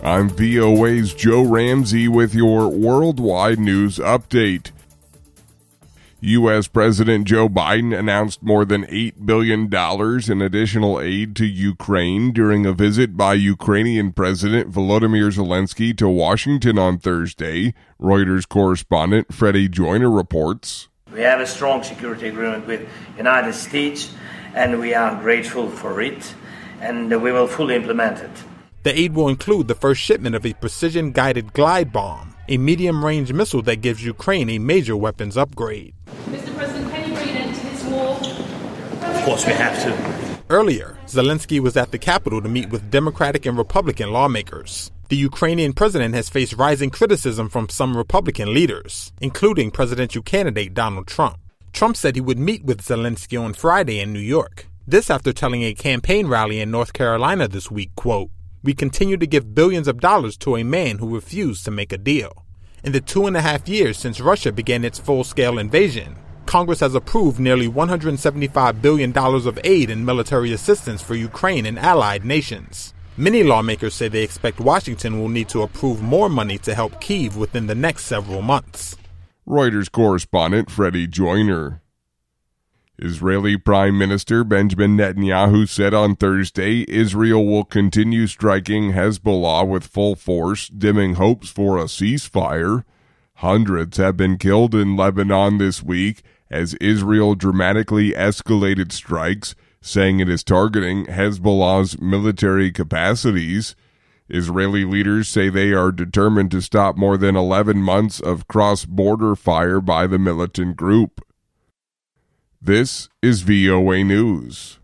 I'm VOA's Joe Ramsey with your worldwide news update. U.S. President Joe Biden announced more than $8 billion in additional aid to Ukraine during a visit by Ukrainian President Volodymyr Zelensky to Washington on Thursday, Reuters correspondent Freddie Joyner reports. We have a strong security agreement with the United States, and we are grateful for it, and we will fully implement it. The aid will include the first shipment of a precision-guided glide bomb, a medium-range missile that gives Ukraine a major weapons upgrade. Mr. President, can you bring an end to this war? Of course we have to. Earlier, Zelensky was at the Capitol to meet with Democratic and Republican lawmakers. The Ukrainian president has faced rising criticism from some Republican leaders, including presidential candidate Donald Trump. Trump said he would meet with Zelensky on Friday in New York. This after telling a campaign rally in North Carolina this week, quote, "We continue to give billions of dollars to a man who refused to make a deal." In the 2.5 years since Russia began its full-scale invasion, Congress has approved nearly $175 billion of aid and military assistance for Ukraine and allied nations. Many lawmakers say they expect Washington will need to approve more money to help Kyiv within the next several months. Reuters correspondent Freddie Joyner. Israeli Prime Minister Benjamin Netanyahu said on Thursday Israel will continue striking Hezbollah with full force, dimming hopes for a ceasefire. Hundreds have been killed in Lebanon this week as Israel dramatically escalated strikes, saying it is targeting Hezbollah's military capacities. Israeli leaders say they are determined to stop more than 11 months of cross-border fire by the militant group. This is VOA News.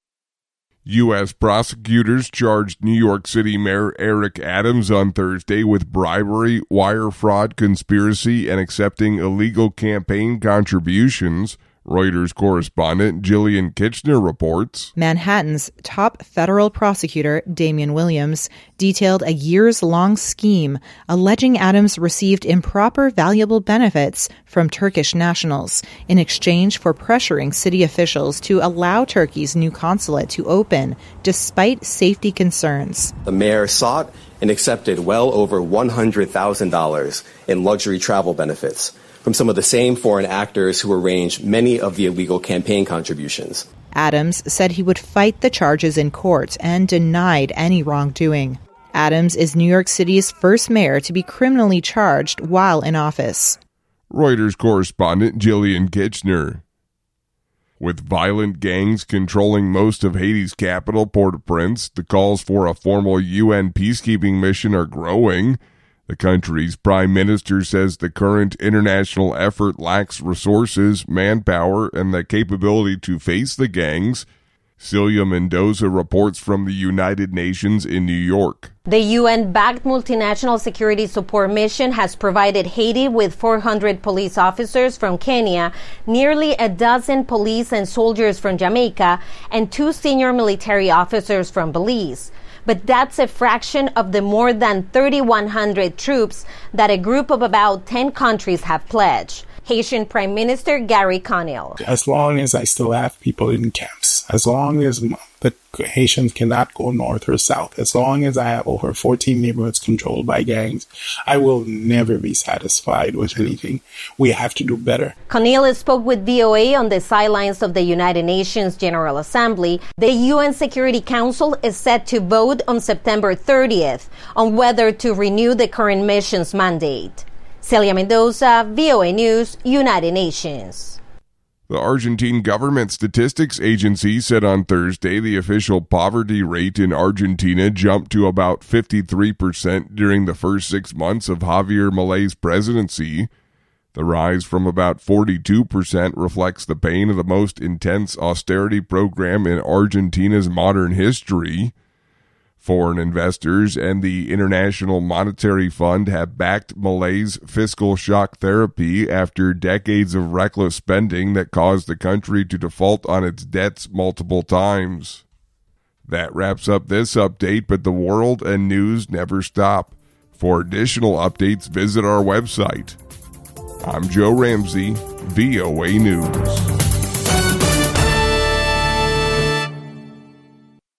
U.S. prosecutors charged New York City Mayor Eric Adams on Thursday with bribery, wire fraud, conspiracy, and accepting illegal campaign contributions, Reuters correspondent Jillian Kitchener reports. Manhattan's top federal prosecutor, Damian Williams, detailed a years-long scheme alleging Adams received improper valuable benefits from Turkish nationals in exchange for pressuring city officials to allow Turkey's new consulate to open despite safety concerns. The mayor sought and accepted well over $100,000 in luxury travel benefits from some of the same foreign actors who arranged many of the illegal campaign contributions. Adams said he would fight the charges in court and denied any wrongdoing. Adams is New York City's first mayor to be criminally charged while in office. Reuters correspondent Jillian Kitchener. With violent gangs controlling most of Haiti's capital, Port-au-Prince, the calls for a formal UN peacekeeping mission are growing. The country's prime minister says the current international effort lacks resources, manpower, and the capability to face the gangs. Celia Mendoza reports from the United Nations in New York. The UN-backed multinational security support mission has provided Haiti with 400 police officers from Kenya, nearly a dozen police and soldiers from Jamaica, and 2 senior military officers from Belize. But that's a fraction of the more than 3,100 troops that a group of about 10 countries have pledged. Haitian Prime Minister Gary Conil. As long as I still have people in camps, as long as the Haitians cannot go north or south, as long as I have over 14 neighborhoods controlled by gangs, I will never be satisfied with anything. We have to do better. Conil spoke with VOA on the sidelines of the United Nations General Assembly. The UN Security Council is set to vote on September 30th on whether to renew the current mission's mandate. Celia Mendoza, VOA News, United Nations. The Argentine Government Statistics Agency said on Thursday the official poverty rate in Argentina jumped to about 53% during the first 6 months of Javier Milei's presidency. The rise from about 42% reflects the pain of the most intense austerity program in Argentina's modern history. Foreign investors and the International Monetary Fund have backed Milei's fiscal shock therapy after decades of reckless spending that caused the country to default on its debts multiple times. That wraps up this update, but the world and news never stop. For additional updates, visit our website. I'm Joe Ramsey, VOA News.